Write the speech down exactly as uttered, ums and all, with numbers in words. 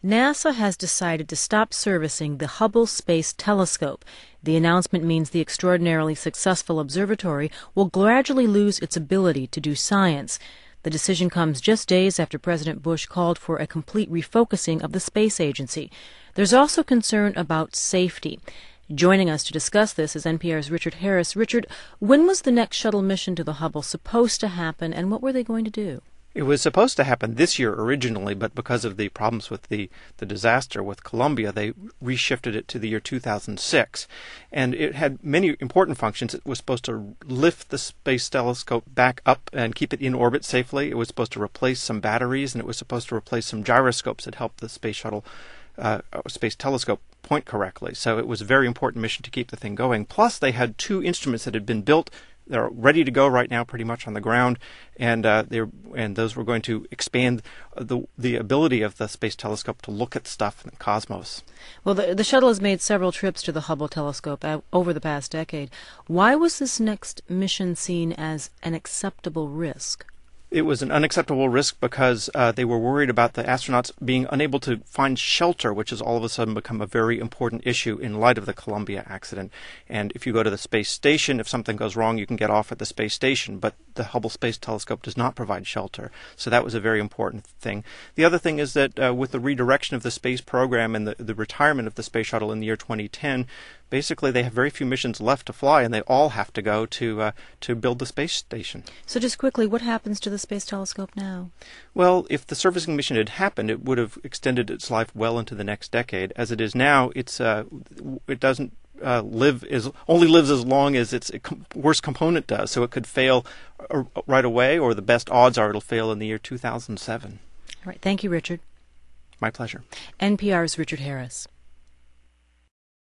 NASA has decided to stop servicing the Hubble Space Telescope. The announcement means the extraordinarily successful observatory will gradually lose its ability to do science. The decision comes just days after President Bush called for a complete refocusing of the space agency. There's also concern about safety. Joining us to discuss this is N P R's Richard Harris. Richard, when was the next shuttle mission to the Hubble supposed to happen, and what were they going to do? It was supposed to happen this year originally, but because of the problems with the, the disaster with Columbia, they reshifted it to the year two thousand six. And it had many important functions. It was supposed to lift the space telescope back up and keep it in orbit safely. It was supposed to replace some batteries, and it was supposed to replace some gyroscopes that helped the space shuttle, uh, space telescope point correctly. So it was a very important mission to keep the thing going. Plus, they had two instruments that had been built. They're ready to go right now, pretty much on the ground, and uh, they're and those were going to expand the the ability of the space telescope to look at stuff in the cosmos. Well, the, the shuttle has made several trips to the Hubble telescope uh, over the past decade. Why was this next mission seen as an acceptable risk? It was an unacceptable risk because uh, they were worried about the astronauts being unable to find shelter, which has all of a sudden become a very important issue in light of the Columbia accident. And if you go to the space station, if something goes wrong, you can get off at the space station. But the Hubble Space Telescope does not provide shelter. So that was a very important thing. The other thing is that uh, with the redirection of the space program and the, the retirement of the space shuttle in the year twenty ten, basically they have very few missions left to fly, and they all have to go to uh, to build the space station. So just quickly, what happens to the Space Telescope now? Well, if the servicing mission had happened, it would have extended its life well into the next decade. As it is now, it's uh, it doesn't uh, live as only lives as long as its worst component does. So it could fail right away, or the best odds are it'll fail in the year two thousand seven. All right. Thank you, Richard. My pleasure. N P R's Richard Harris.